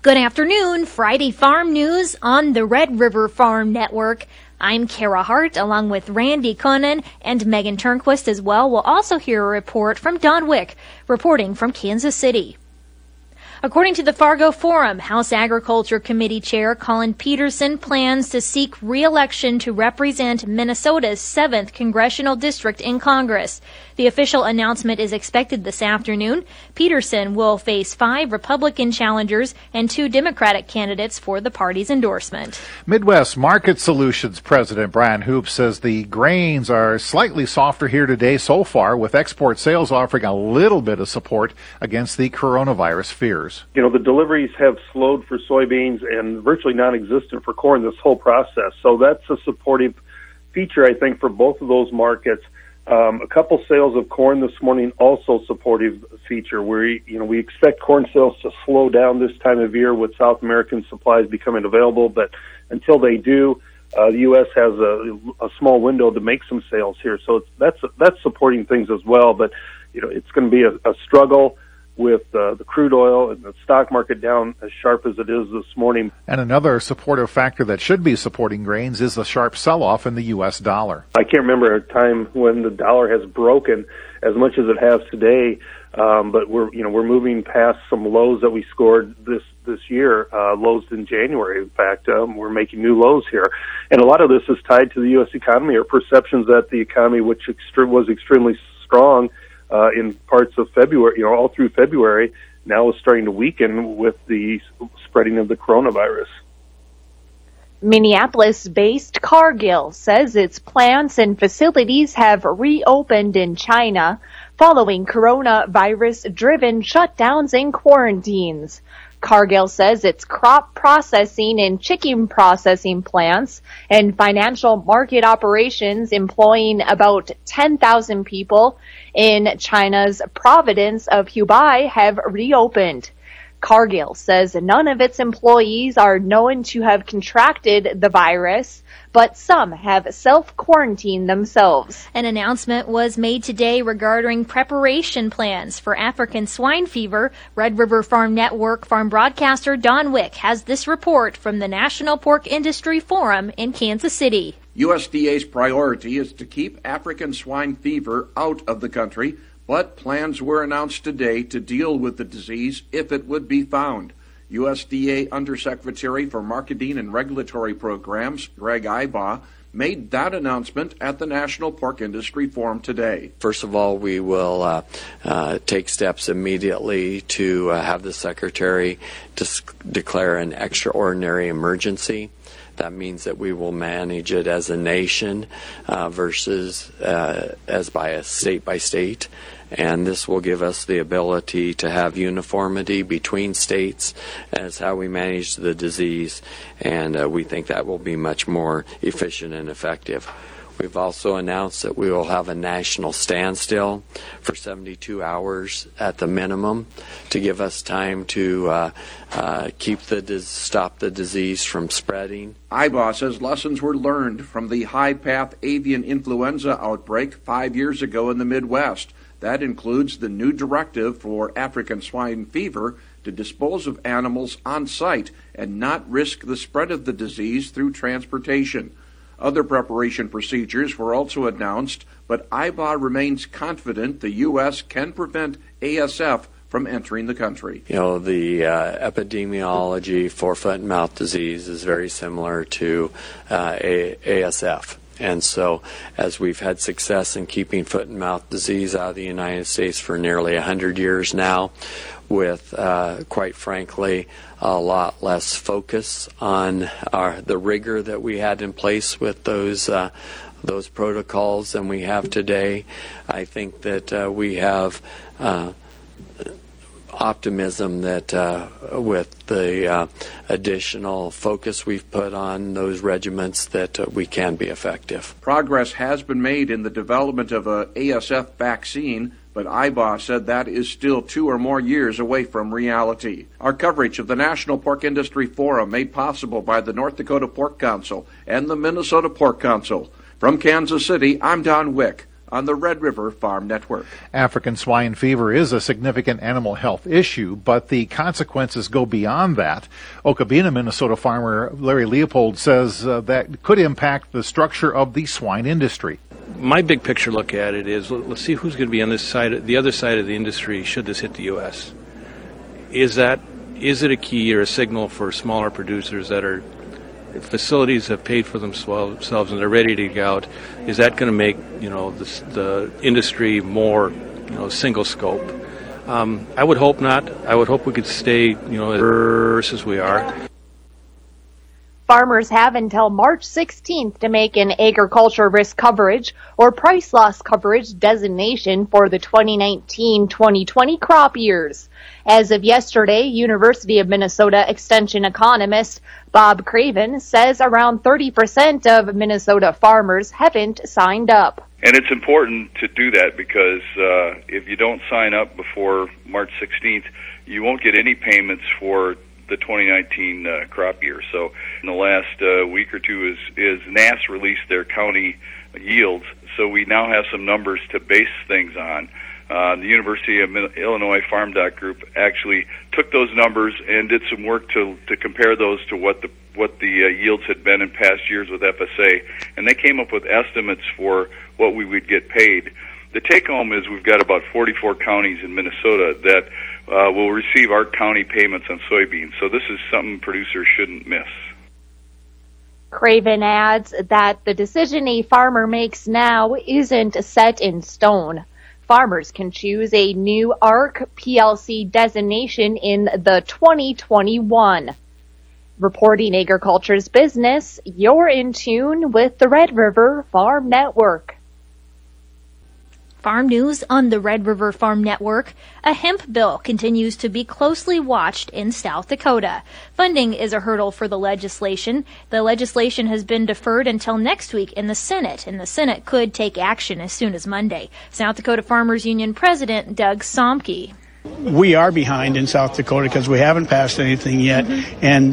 Good afternoon, Friday Farm News on the Red River Farm Network. I'm Kara Hart, along with Randy Koenen and Megan Turnquist as well. We'll also hear a report from Don Wick, reporting from Kansas City. According to the Fargo Forum, House Agriculture Committee Chair Collin Peterson plans to seek re-election to represent Minnesota's 7th congressional district in Congress. The official announcement is expected this afternoon. Peterson will face 5 Republican challengers and 2 Democratic candidates for the party's endorsement. Midwest Market Solutions President Brian Hoop says the grains are slightly softer here today so far, with export sales offering a little bit of support against the coronavirus fears. You know, the deliveries have slowed for soybeans and virtually non-existent for corn this whole process. So that's a supportive feature, I think, for both of those markets. A couple sales of corn this morning, also supportive feature, where, you know, we expect corn sales to slow down this time of year with South American supplies becoming available. But until they do, the U.S. has a small window to make some sales here. So that's supporting things as well. But, you know, it's going to be a struggle with the crude oil and the stock market down as sharp as it is this morning. And another supportive factor that should be supporting grains is the sharp sell-off in the U.S. dollar. I can't remember a time when the dollar has broken as much as it has today, but we're moving past some lows that we scored this year, lows in January. In fact, we're making new lows here, and a lot of this is tied to the U.S. economy, or perceptions that the economy, which was extremely strong in parts of February, all through February, now is starting to weaken with the spreading of the coronavirus. Minneapolis-based Cargill says its plants and facilities have reopened in China following coronavirus-driven shutdowns and quarantines. Cargill says its crop processing and chicken processing plants and financial market operations employing about 10,000 people in China's province of Hubei have reopened. Cargill says none of its employees are known to have contracted the virus, but some have self-quarantined themselves. An announcement was made today regarding preparation plans for African swine fever. Red River Farm Network farm broadcaster Don Wick has this report from the National Pork Industry Forum in Kansas City. USDA's priority is to keep African swine fever out of the country, but plans were announced today to deal with the disease if it would be found. USDA Undersecretary for Marketing and Regulatory Programs, Greg Ibaugh, made that announcement at the National Pork Industry Forum today. First of all, we will take steps immediately to have the Secretary declare an extraordinary emergency. That means that we will manage it as a nation versus as by a state by state. And this will give us the ability to have uniformity between states as how we manage the disease. And we think that will be much more efficient and effective. We've also announced that we will have a national standstill for 72 hours at the minimum to give us time to stop the disease from spreading. Ibaugh says lessons were learned from the high-path avian influenza outbreak 5 years ago in the Midwest. That includes the new directive for African swine fever to dispose of animals on site and not risk the spread of the disease through transportation. Other preparation procedures were also announced, but Ibaugh remains confident the U.S. can prevent ASF from entering the country. You know, the epidemiology for foot and mouth disease is very similar to ASF. And so, as we've had success in keeping foot and mouth disease out of the United States for nearly 100 years now, with, quite frankly, a lot less focus on the rigor that we had in place with those protocols than we have today, I think that we have optimism that with the additional focus we've put on those regiments that we can be effective. Progress has been made in the development of a ASF vaccine, but Ibaugh said that is still 2 or more years away from reality. Our coverage of the National Pork Industry Forum made possible by the North Dakota Pork Council and the Minnesota Pork Council. From Kansas City, I'm Don Wick, on the Red River Farm Network. African swine fever is a significant animal health issue, but the consequences go beyond that. Okabena, Minnesota farmer Larry Leopold says that could impact the structure of the swine industry. My big picture look at it is, let's see who's going to be on this side, the other side of the industry should this hit the U.S. Is it a key or a signal for smaller producers that are facilities have paid for themselves and they're ready to get out? Is that going to make the industry more single scope? I would hope not. I would hope we could stay as we are. Farmers have until March 16th to make an agriculture risk coverage or price loss coverage designation for the 2019-2020 crop years. As of yesterday, University of Minnesota Extension economist Bob Craven says around 30% of Minnesota farmers haven't signed up. And it's important to do that because if you don't sign up before March 16th, you won't get any payments for the 2019 crop year. So in the last week or two is NASS released their county yields. So we now have some numbers to base things on. The University of Illinois Farm Doc Group actually took those numbers and did some work to compare those to what the yields had been in past years with FSA, and they came up with estimates for what we would get paid. The take-home is we've got about 44 counties in Minnesota that will receive our county payments on soybeans. So this is something producers shouldn't miss. Craven adds that the decision a farmer makes now isn't set in stone. Farmers can choose a new ARC PLC designation in the 2021. Reporting Agriculture's Business, you're in tune with the Red River Farm Network. Farm news on the Red River Farm Network. A hemp bill continues to be closely watched in South Dakota. Funding is a hurdle for the legislation. The legislation has been deferred until next week in the Senate, and the Senate could take action as soon as Monday. South Dakota Farmers Union President Doug Somke. We are behind in South Dakota because we haven't passed anything yet. And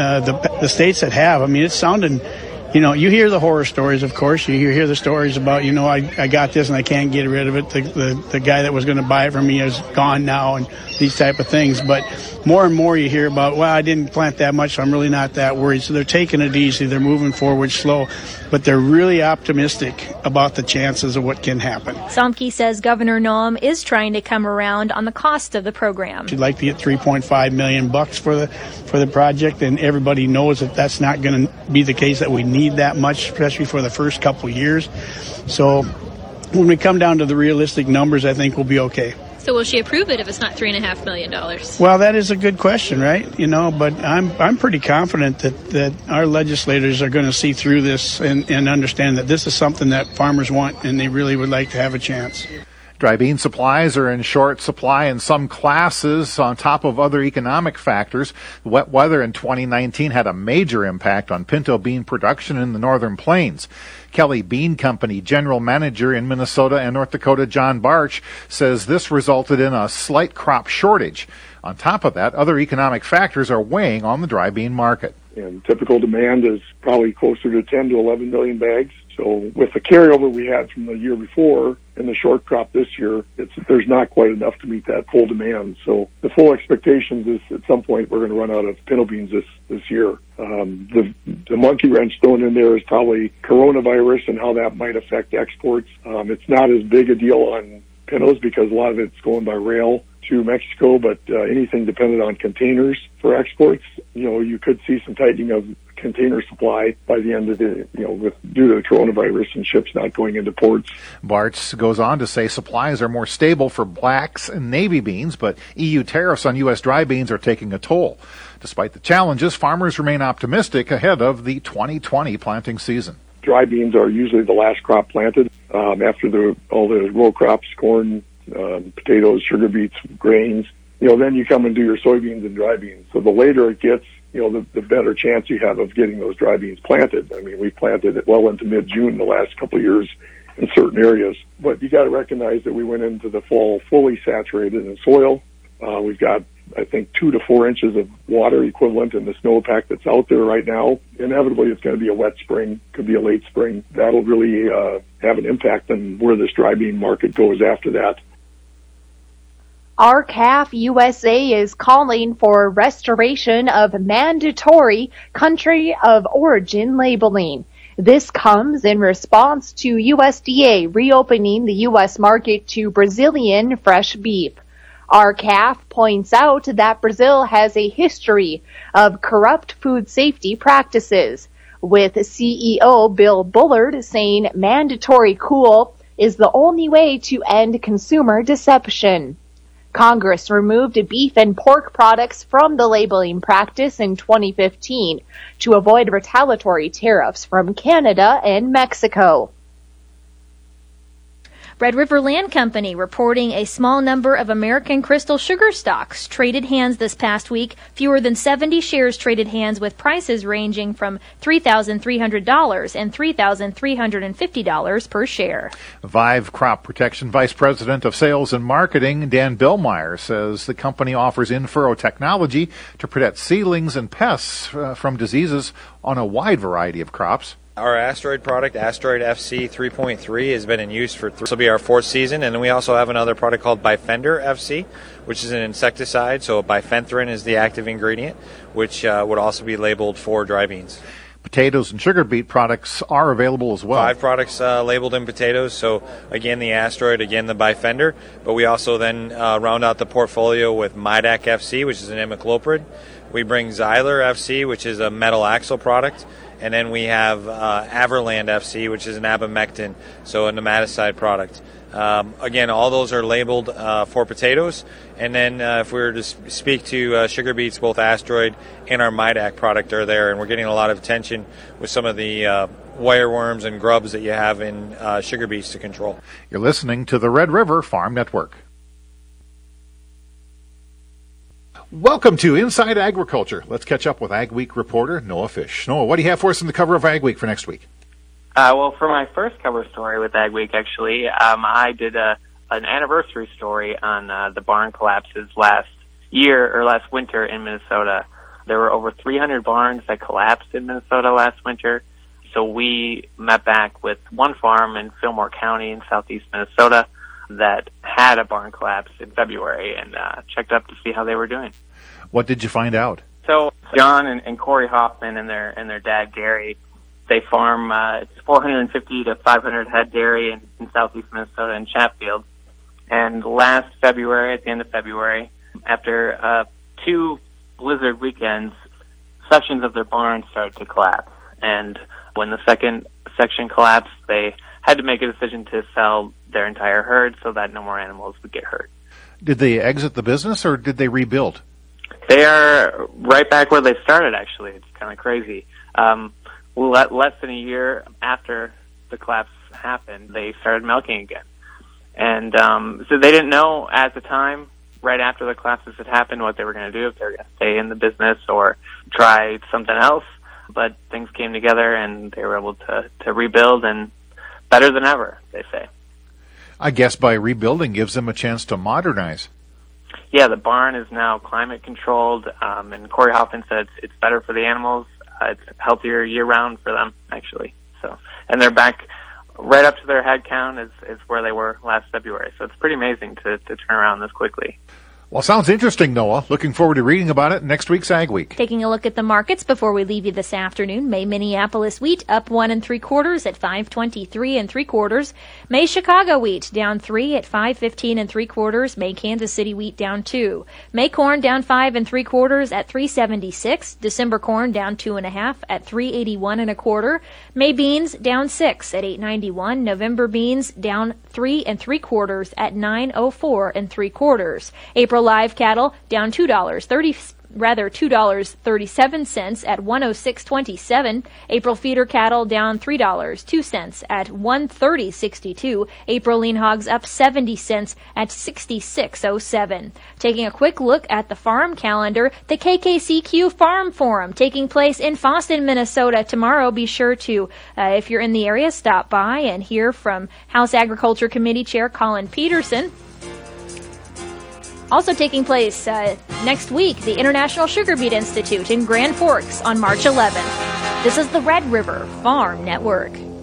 the states that have, I mean, it's sounding... you hear the horror stories, of course. You hear the stories about, I got this and I can't get rid of it. The guy that was going to buy it from me is gone now and these type of things. But more and more you hear about, I didn't plant that much, so I'm really not that worried. So they're taking it easy. They're moving forward slow. But they're really optimistic about the chances of what can happen. Somke says Governor Noem is trying to come around on the cost of the program. She'd like to get $3.5 million for the project, and everybody knows that that's not going to be the case, that we need that much, especially for the first couple of years. So when we come down to the realistic numbers, I think we'll be okay. So will she approve it if it's not $3.5 million? Well, that is a good question, right? But I'm pretty confident that our legislators are going to see through this and understand that this is something that farmers want and they really would like to have a chance. Dry bean supplies are in short supply in some classes on top of other economic factors. Wet weather in 2019 had a major impact on pinto bean production in the Northern Plains. Kelly Bean Company General Manager in Minnesota and North Dakota, John Barch, says this resulted in a slight crop shortage. On top of that, other economic factors are weighing on the dry bean market. And typical demand is probably closer to 10 to 11 million bags. So with the carryover we had from the year before and the short crop this year, there's not quite enough to meet that full demand. So the full expectations is at some point we're going to run out of pinto beans this year. The monkey wrench thrown in there is probably coronavirus and how that might affect exports. It's not as big a deal on pintos because a lot of it's going by rail to Mexico, but anything dependent on containers for exports, you could see some tightening of container supply by the end of due to the coronavirus and ships not going into ports. Bartz goes on to say supplies are more stable for blacks and navy beans, but EU tariffs on U.S. dry beans are taking a toll. Despite the challenges, farmers remain optimistic ahead of the 2020 planting season. Dry beans are usually the last crop planted after all the row crops, corn, potatoes, sugar beets, grains. Then you come and do your soybeans and dry beans. So the later it gets, the better chance you have of getting those dry beans planted. I mean, we planted it well into mid-June the last couple of years in certain areas. But you got to recognize that we went into the fall fully saturated in soil. We've got I think 2 to 4 inches of water equivalent in the snowpack that's out there right now. Inevitably, it's going to be a wet spring, could be a late spring. That'll really have an impact on where this dry bean market goes after that. R-CALF USA is calling for restoration of mandatory country of origin labeling. This comes in response to USDA reopening the U.S. market to Brazilian fresh beef. R-CALF points out that Brazil has a history of corrupt food safety practices, with CEO Bill Bullard saying mandatory cool is the only way to end consumer deception. Congress removed beef and pork products from the labeling practice in 2015 to avoid retaliatory tariffs from Canada and Mexico. Red River Land Company reporting a small number of American Crystal sugar stocks traded hands this past week. Fewer than 70 shares traded hands with prices ranging from $3,300 and $3,350 per share. Vive Crop Protection Vice President of Sales and Marketing, Dan Billmeyer, says the company offers in-furrow technology to protect seedlings and pests from diseases on a wide variety of crops. Our Asteroid product, Asteroid FC 3.3, has been in use for this will be our 4th season, and then we also have another product called Bifender FC, which is an insecticide. So bifenthrin is the active ingredient, which would also be labeled for dry beans. Potatoes and sugar beet products are available as well. 5 products labeled in potatoes. So again, the Asteroid, again the Bifender, but we also then round out the portfolio with Midac FC, which is an imidacloprid. We bring Xyler FC, which is a metalaxyl product. And then we have Averland FC, which is an abamectin, so a nematicide product. Again, all those are labeled for potatoes. And then if we were to speak to sugar beets, both Asteroid and our Midac product are there. And we're getting a lot of attention with some of the wireworms and grubs that you have in sugar beets to control. You're listening to the Red River Farm Network. Welcome to Inside Agriculture. Let's catch up with Ag Week reporter Noah Fish. Noah, what do you have for us in the cover of Ag Week for next week? Well, for my first cover story with Ag Week, actually, I did an anniversary story on the barn collapses last winter in Minnesota. There were over 300 barns that collapsed in Minnesota last winter. So we met back with one farm in Fillmore County in southeast Minnesota that had a barn collapse in February and checked up to see how they were doing. What did you find out? So John and Corey Hoffman and their dad Gary, they farm 450 to 500 head dairy in southeast Minnesota in Chatfield. And last February, at the end of February, after 2 blizzard weekends, sections of their barns started to collapse. And when the second section collapsed, they had to make a decision to sell their entire herd so that no more animals would get hurt. Did they exit the business or did they rebuild? They are right back where they started, actually. It's kind of crazy. Less than a year after the collapse happened, they started milking again. And so they didn't know at the time, right after the collapses had happened, what they were going to do, if they were going to stay in the business or try something else. But things came together and they were able to rebuild, and better than ever, they say. I guess by rebuilding gives them a chance to modernize. Yeah, the barn is now climate controlled, and Corey Hoffman said it's better for the animals. It's healthier year-round for them, actually. So, and they're back right up to their head count is where they were last February. So it's pretty amazing to turn around this quickly. Well, sounds interesting, Noah. Looking forward to reading about it next week's Ag Week. Taking a look at the markets before we leave you this afternoon. May Minneapolis wheat up 1 3/4 at $5.23 3/4. May Chicago wheat down 3 at $5.15 3/4. May Kansas City wheat down 2. May corn down 5 3/4 at $3.76. December corn down 2 1/2 at $3.81 1/4. May beans down 6 at $8.91. November beans down 3 3/4 at $9.04 3/4. April live cattle down $2.37 at $106.27. April feeder cattle down $3.02 at $130.62. April lean hogs up 70 cents at $66.07. Taking a quick look at the farm calendar, the KKCQ Farm Forum taking place in Fosston, Minnesota tomorrow. Be sure to, if you're in the area, stop by and hear from House Agriculture Committee Chair Colin Peterson. Also taking place Next week, the International Sugar Beet Institute in Grand Forks on March 11th. This is the Red River Farm Network.